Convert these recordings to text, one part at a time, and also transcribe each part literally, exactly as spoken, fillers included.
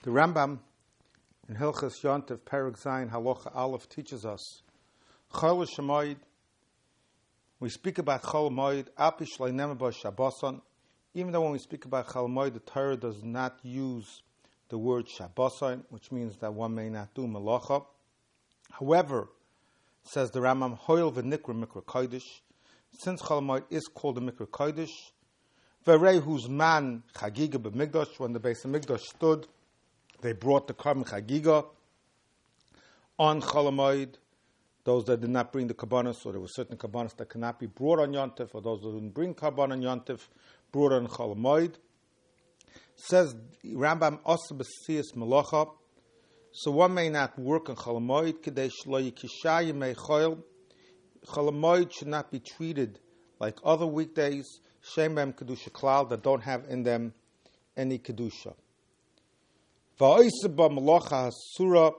The Rambam in Hilchas Yontif Perek Zayin Halacha Aleph teaches us Chol Shemoid. We speak about Chol Moed Apish Leinema Ba Shabboson. Even though when we speak about Chol Moed, the Torah does not use the word Shabboson, which means that one may not do Melacha. However, says the Rambam, Hoil v'nikra Mikra Kodesh. Since Chol Moed is called a Mikra Kodesh, V'rei whose man Chagiga b'Mikdash, when the Beis Hamikdash stood, they brought the Karban Chagiga on Chol Moed. Those that did not bring the Karbanos, or there were certain Karbanos that cannot be brought on Yontif, or those that didn't bring Karban on Yontif, brought on Chol Moed. Says Rambam Osa b'Siyas Melacha. So one may not work on Chol Moed, K'dei shlo yikisha yimei Chol. Chol Moed should not be treated like other weekdays, Shem B'em Kedusha Klal, that don't have in them any Kedusha. Va'oisa ba Melacha Hasura,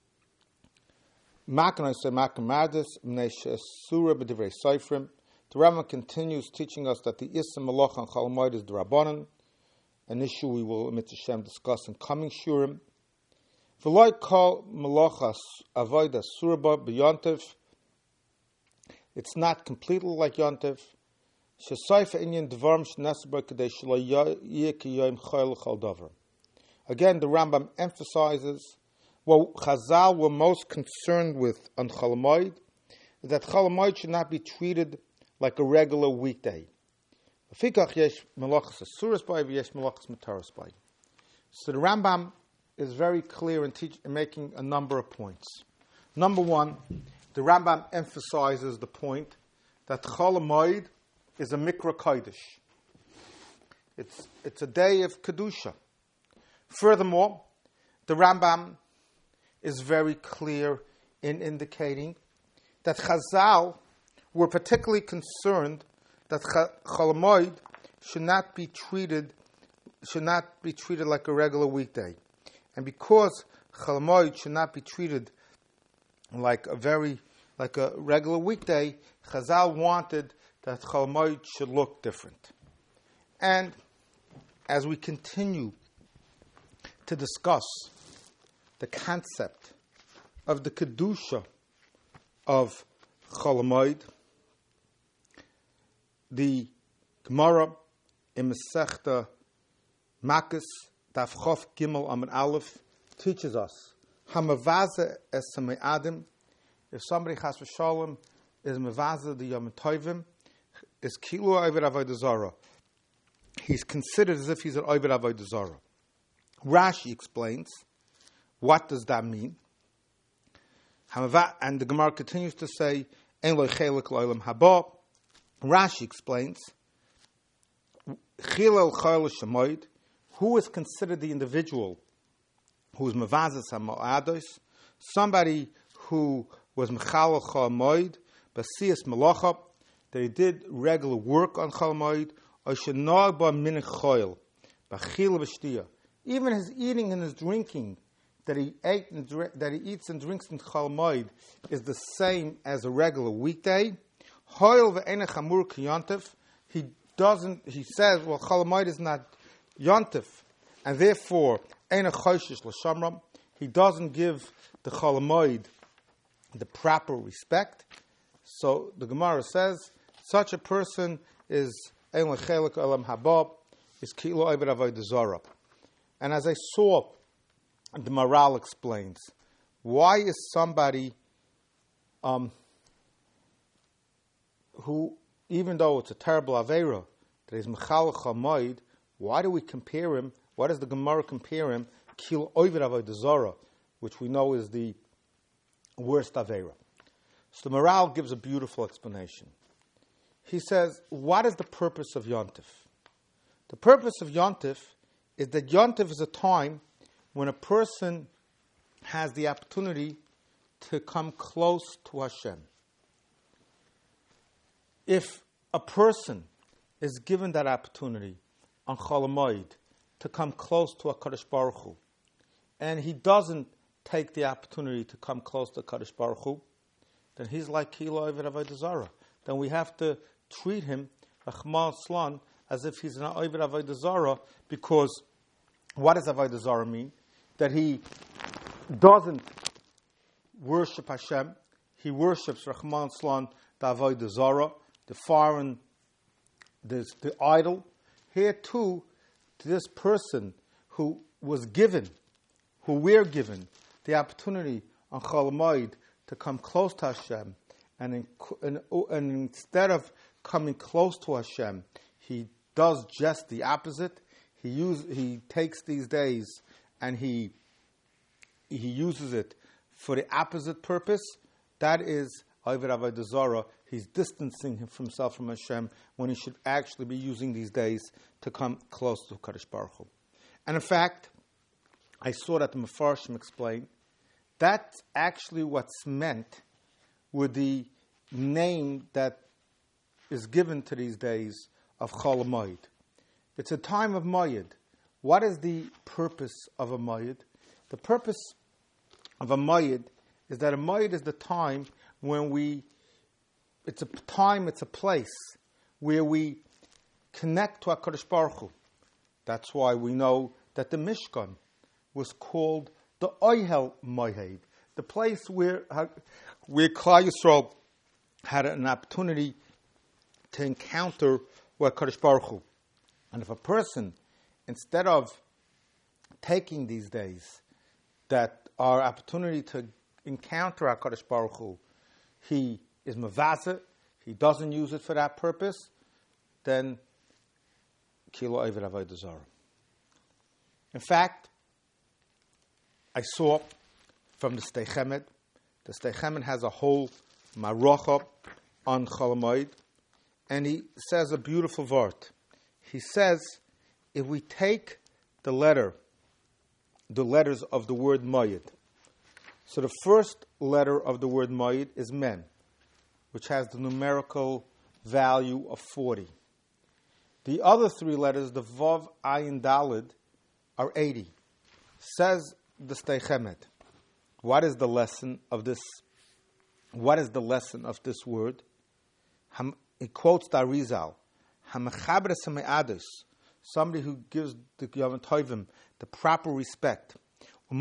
Makan say Makan Mardis, Mnei She'asura b'divrei Seifrim. The Rambam continues teaching us that the Issa Melacha and Chol Moed is the Rabbanan, an issue we will, Mitzvah Shem, discuss in coming Shurim. V'loi kol Melacha Avodah Surba b'Yontif. It's not completely like Yontif. She'saifa inyan dvarim she'nesabar k'dei shelo yeh ki yom chol chol davar. Again, the Rambam emphasizes what Chazal were most concerned with on Chol Moed, is that Chol Moed should not be treated like a regular weekday. So the Rambam is very clear in, teach, in making a number of points. Number one, the Rambam emphasizes the point that Chol Moed is a Mikra Kodesh. It's, it's a day of Kedusha. Furthermore, the Rambam is very clear in indicating that Chazal were particularly concerned that Chol Moed should not be treated should not be treated like a regular weekday, and because Chol Moed should not be treated like a very like a regular weekday, Chazal wanted that Chol Moed should look different. And as we continue to discuss the concept of the Kedusha of Chol Moed, the Gemara in Masechta Makos Daf Chof Gimel Amud Aleph teaches us Hamavaza es Same'adim. If somebody Chas v'Shalom is Mavaza the Yom Tovim, is Kilu Oived Avodah Zarah. He's considered as if he's an Oived Avodah Zarah. Rashi explains, what does that mean? And the Gemara continues to say, Ein lo chelik lo'olam haba. Rashi explains, Chilel chol shemoed, who is considered the individual who is mevazes ha'mo'ados, somebody who was mechalel chol moed, basiyas melacha, that he did regular work on chol moed, or shenag ba min choil, b'chil v'shtiyah. Even his eating and his drinking that he ate and dr- that he eats and drinks in Chol Moed is the same as a regular weekday. Hoil ve'enech hamur ki Yontif. He doesn't. He says, well, Chol Moed is not Yontif, and therefore enech choshish l'shamram. He doesn't give the Chol Moed the proper respect. So the Gemara says, such a person is ein lechelik olam haba, is kilo oived avodah zarah. And as I saw, the Maral explains, why is somebody um, who, even though it's a terrible Aveira, that is Mechal Chol Moed, why do we compare him, why does the Gemara compare him, Kil Oived Avodah Zarah, which we know is the worst Aveira? So the Maral gives a beautiful explanation. He says, what is the purpose of Yontif? The purpose of Yontif is that Yontif is a time when a person has the opportunity to come close to Hashem. If a person is given that opportunity on Chol Moed to come close to HaKadosh Baruch Hu, and he doesn't take the opportunity to come close to HaKadosh Baruch Hu, then he's like Kilo Oived Avodah Zarah. Then we have to treat him, Achmal Slan, as if he's an Oived Avodah Zarah, because what does Avodah Zarah mean? that he doesn't worship Hashem. He worships Rahman Slan, the Avodah Zarah, the foreign, the, the idol. Here too, to this person who was given, who we're given, the opportunity on Chol Hamoed to come close to Hashem, and, in, and, and instead of coming close to Hashem, he does just the opposite. He use, he takes these days and he he uses it for the opposite purpose. That is Oived Avodah Zarah. He's distancing himself from Hashem when he should actually be using these days to come close to Kadosh Baruch Hu. And in fact, I saw that the Mefarshim explained that's actually what's meant with the name that is given to these days of Chol Hamoed. It's a time of Moed. What is the purpose of a Moed? The purpose of a Moed is that a Moed is the time when we, it's a time, it's a place where we connect to HaKadosh Baruch Hu. That's why we know that the Mishkan was called the Oyhel Moed, the place where, where Klal Yisrael had an opportunity to encounter with HaKadosh Baruch Hu. And if a person, instead of taking these days that are opportunity to encounter HaKadosh Baruch Hu, he is mavazeh, he doesn't use it for that purpose, then kilo Oived Avodah Zarah. In fact, I saw from the Sdei Chemed, the Sdei Chemed has a whole marocha on Chol Hamoed, and he says a beautiful word. He says, if we take the letter, the letters of the word Moed, so the first letter of the word Moed is Mem, which has the numerical value of forty. The other three letters, the Vav, Ayin, Daled, are eighty. Says the Sdei Chemed, what is the lesson of this? What is the lesson of this word? He quotes the Arizal, somebody who gives the Yom Tovim the proper respect. And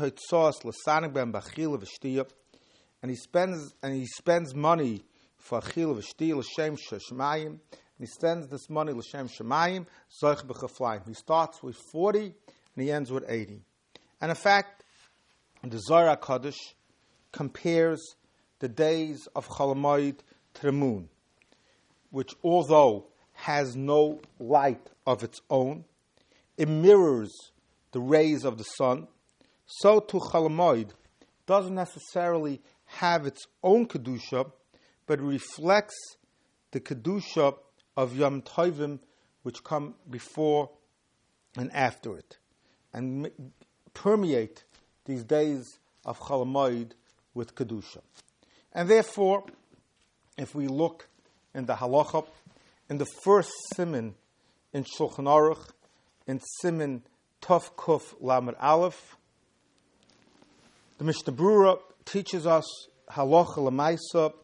he spends and he spends money for achil v'shti l'shem shemayim. And he spends this money l'shem shemayim zoich b'chaflayim. He starts with forty and he ends with eighty. And in fact, the Zohar HaKadosh compares the days of Chol Hamoed to the moon, which although has no light of its own, it mirrors the rays of the sun. So too Chol Hamoed doesn't necessarily have its own Kedusha, but reflects the Kedusha of Yom Tovim, which come before and after it, and permeate these days of Chol Hamoed with Kedusha. And therefore, if we look in the halacha, in the first siman in Shulchan Aruch, in siman Tov Kuf Lamed Aleph, the Mishnah Berurah teaches us halacha l'maisa,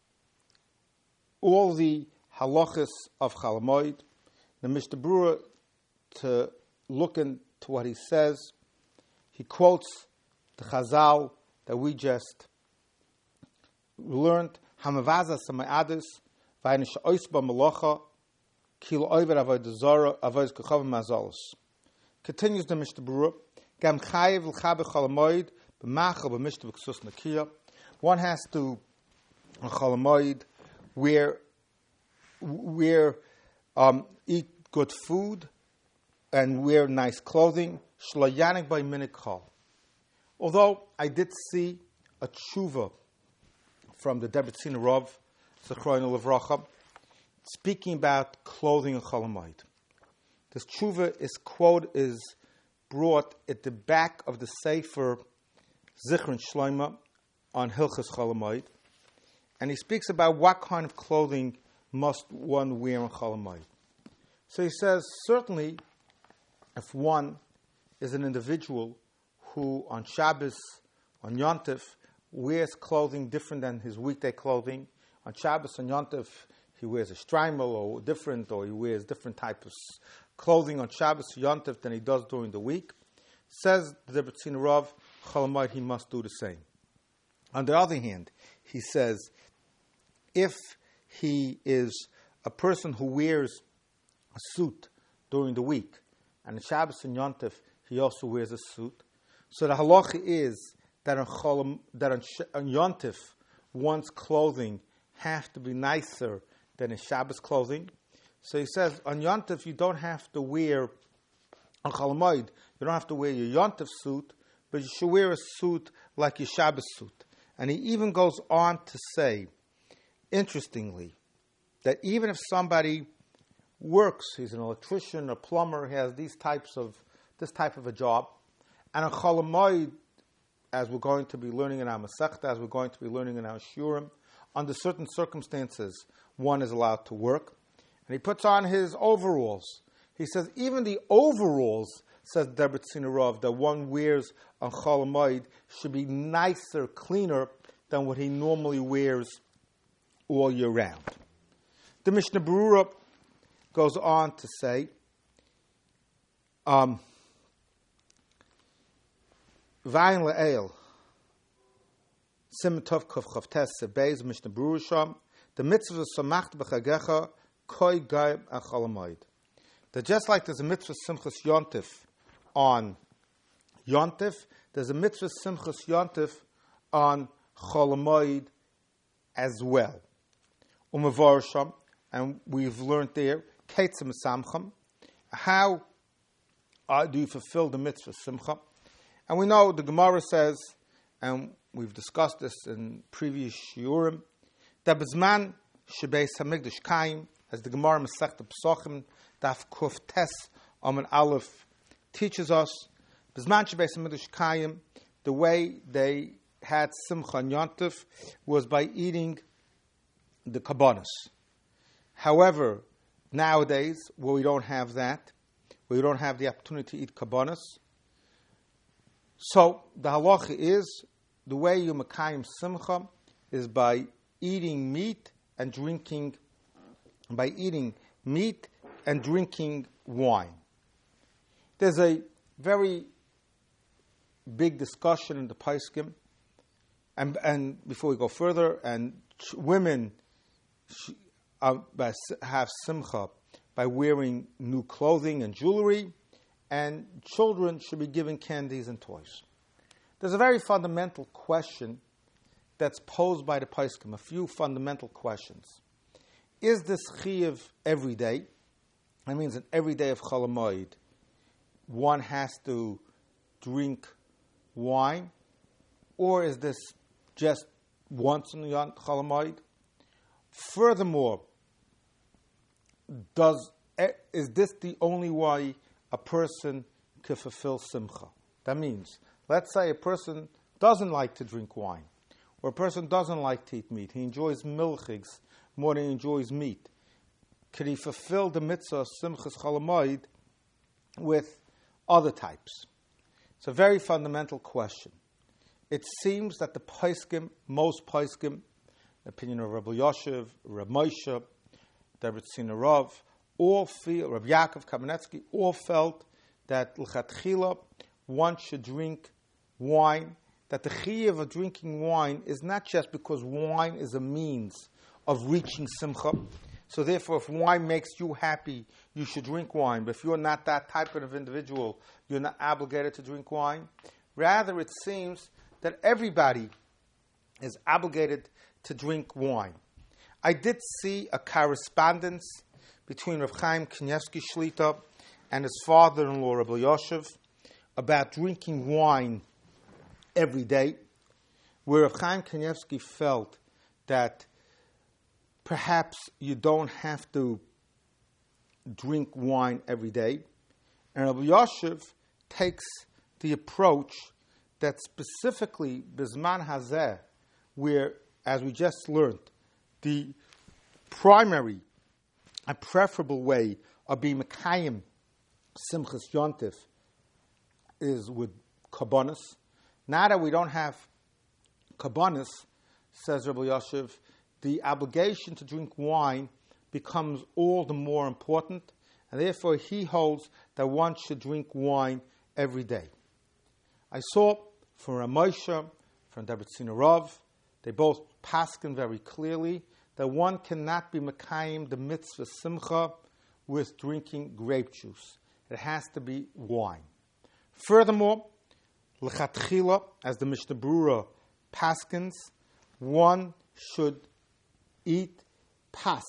all the halachas of Chol Hamoed. The Mishnah Berurah, to look into what he says, he quotes the Chazal that we just learned, Hamavaza Samayadis, Vainish Oisba Malacha, Kilo Oived Avodah Zarah, Avodah Kechav Mazalos. Continues the Mishnah Berurah, Gam Chayev L'chabe Chol Hamoed, B'machal B'mishta B'ksus Nakiya. One has to, on Chol Hamoed, where, where um, eat good food and wear nice clothing, Shlo Yanik by Minikal. Although I did see a tshuva from the Debretziner Rav, Zechrono Levracha, speaking about clothing in Chol Hamoed. This tshuva is quote is brought at the back of the Sefer Zichron Shloima on Hilchos Chol Hamoed, and he speaks about what kind of clothing must one wear in Chol Hamoed. So he says, certainly, if one is an individual who on Shabbos, on Yom Tov, wears clothing different than his weekday clothing. On Shabbos and Yom Tov, he wears a shtreimel or different, or he wears different types of clothing on Shabbos or Yom Tov than he does during the week. Says the Rebbetzin Rav, Chol Hamoed, he must do the same. On the other hand, he says, if he is a person who wears a suit during the week, and on Shabbos and Yom Tov he also wears a suit, so the halacha is that on, Chol, that on, on Yom Tov one's clothing have to be nicer than a Shabbos clothing. So he says, on Yom Tov you don't have to wear, on Chol Hamoed, you don't have to wear your Yom Tov suit, but you should wear a suit like your Shabbos suit. And he even goes on to say, interestingly, that even if somebody works, he's an electrician, a plumber, he has these types of this type of a job, and on Chol Hamoed, as we're going to be learning in our Masechta, as we're going to be learning in our Shurim, under certain circumstances, one is allowed to work. And he puts on his overalls. He says, even the overalls, says the Rebbetzin Rav, that one wears on Chol Hamoed should be nicer, cleaner than what he normally wears all year round. The Mishnah Berurah goes on to say, um, Vayin le'el, Siman Tov Kuf Chavtes Sebeis Mishnah Berurah Sham, the mitzvah Samacht b'chagecha koi gaib on Chol Hamoed. That just like there's a mitzvah Simchas Yontif on Yontif, there's a mitzvah Simchas Yontif on Chol Hamoed as well. Umevar Sham, and we've learned there, Keitzim Samcham, how uh, do you fulfill the mitzvah Simcha? And we know the Gemara says, and we've discussed this in previous shiurim, that B'zman Shebeis HaMikdash Kaim, as the Gemara Masechta Pesachim, Daf Kuf Tes Amen Aleph teaches us, B'zman Shebeis HaMikdash Kaim, the way they had Simcha and Yontif was by eating the kabbanos. However, nowadays, where we don't have that, where we don't have the opportunity to eat kabbanos, so the halacha is, the way you makayim simcha is by eating meat and drinking, by eating meat and drinking wine. There's a very big discussion in the Paiskim, and, and before we go further, and ch- women sh- uh, have simcha by wearing new clothing and jewelry, and children should be given candies and toys. There's a very fundamental question that's posed by the Paiskim, a few fundamental questions. Is this chiyuv every day? That means that every day of Chol Hamoed, one has to drink wine? Or is this just once in Chol Hamoed? Furthermore, does is this the only way a person can fulfill simcha? That means, let's say a person doesn't like to drink wine, or a person doesn't like to eat meat. He enjoys milchigs more than he enjoys meat. Could he fulfill the mitzvah simchas Chol Hamoed with other types? It's a very fundamental question. It seems that the Paiskim, most Paiskim, the opinion of Rabbi Yoshev, Rabbi Moshe, the Rebbetzin Rav, all feel, Rabbi Yaakov Kamenetsky, all felt that l'chatchila one should drink wine, that the chiyuv of drinking wine is not just because wine is a means of reaching simcha. So therefore, if wine makes you happy, you should drink wine. But if you're not that type of individual, you're not obligated to drink wine. Rather, it seems that everybody is obligated to drink wine. I did see a correspondence between Rav Chaim Kanievsky Shlita and his father-in-law, Rabbi Yoshev, about drinking wine every day, where Rav Chaim Kanievsky felt that perhaps you don't have to drink wine every day. And Rabbi Yoshev takes the approach that specifically Bizman Hazeh, where, as we just learned, the primary and preferable way of being Mekayim Simchas Yontif is with Kabbanis. Now that we don't have Kabbanis, says Rabbi Yoshev, the obligation to drink wine becomes all the more important, and therefore he holds that one should drink wine every day. I saw from Ramosha, from Debretziner Rav, they both paskin very clearly that one cannot be Mekayim the mitzvah simcha with drinking grape juice. It has to be wine. Furthermore, l'chatchila, as the Mishnah Berurah paskins, one should eat pas,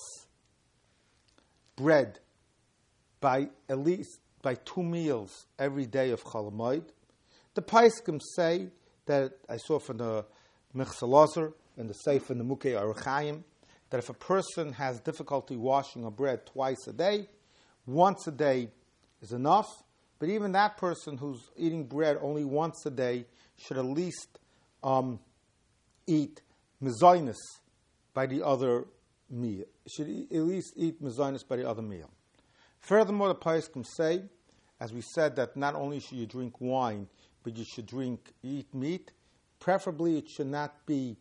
bread, by at least by two meals every day of Chol Hamoed. The Paiskim say that, I saw from the Mechsel Ozer and the Seif and the Mukei Aruchayim, that if a person has difficulty washing a bread twice a day, once a day is enough. But even that person who's eating bread only once a day should at least um, eat mezainis by the other meal. Should at least eat mezainis by the other meal. Furthermore, the Paiskim say, as we said, that not only should you drink wine, but you should drink, eat meat. Preferably, it should not be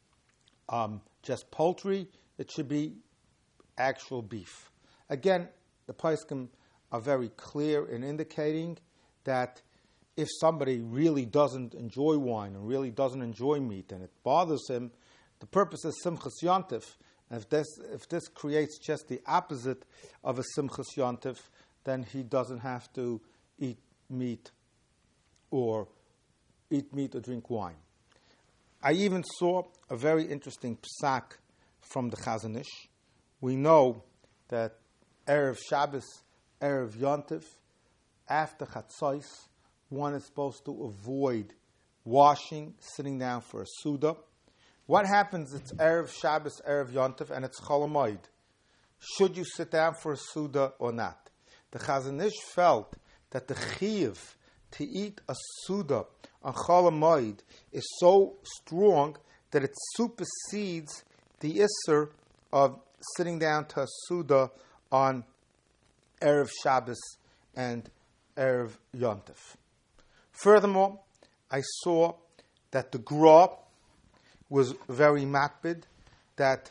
um, just poultry. It should be actual beef. Again, the Paiskim are very clear in indicating that if somebody really doesn't enjoy wine and really doesn't enjoy meat and it bothers him, the purpose is Simchas Yontif. And if this, if this creates just the opposite of a Simchas Yontif, then he doesn't have to eat meat or eat meat or drink wine. I even saw a very interesting psak from the Chazon Ish. We know that Erev Shabbos, Erev Yontif, after Chatzos, one is supposed to avoid washing, sitting down for a Suda. What happens? It's Erev Shabbos, Erev Yontif, and it's Chol Hamoed. Should you sit down for a Suda or not? The Chazon Ish felt that the Chiyuv to eat a Suda on Chol Hamoed is so strong that it supersedes the Isser of sitting down to a Suda on Erev Shabbos and Erev Yontif. Furthermore, I saw that the Gra was very makbid, that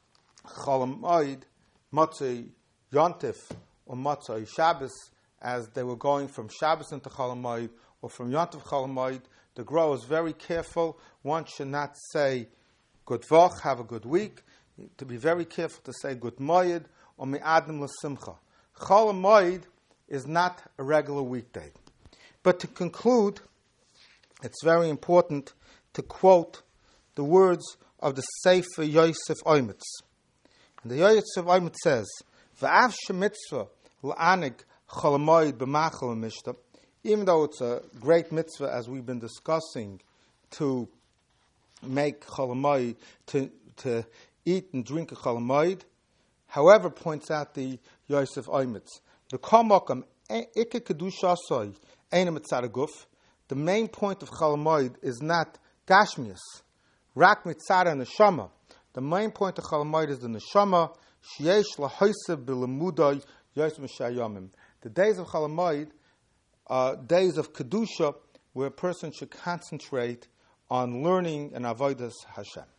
Chol Hamoed, Motzei Yontif, or Motzei Shabbos, as they were going from Shabbos into Chol Hamoed, or from Yontif Chol Hamoed, the Gra was very careful. One should not say, Good Vach, have a good week. To be very careful to say Good Moed, or Me'adim L'Simcha. Chol Hamoed is not a regular weekday. But to conclude, it's very important to quote the words of the Sefer Yosef Oimitz. And the Yosef Oimitz says, V'av shemitzvah l'anig Chol Hamoed b'machal mishta, even though it's a great mitzvah, as we've been discussing, to make Chol Hamoed, to, to eat and drink a Chol Hamoed, however, points out the Yosef Oimitz, the Kamokam Ike Kedusha Soy Einem Mitzaraguf, the main point of Chol Hamoed is not Gashmius, Rak Mitzara Neshama. The main point of Chol Hamoed is the Neshama, Sheyesh Lahoise Bilamudai Yosef Mishayomim. The days of Chol Hamoed are days of Kedusha, where a person should concentrate on learning and avodas Hashem.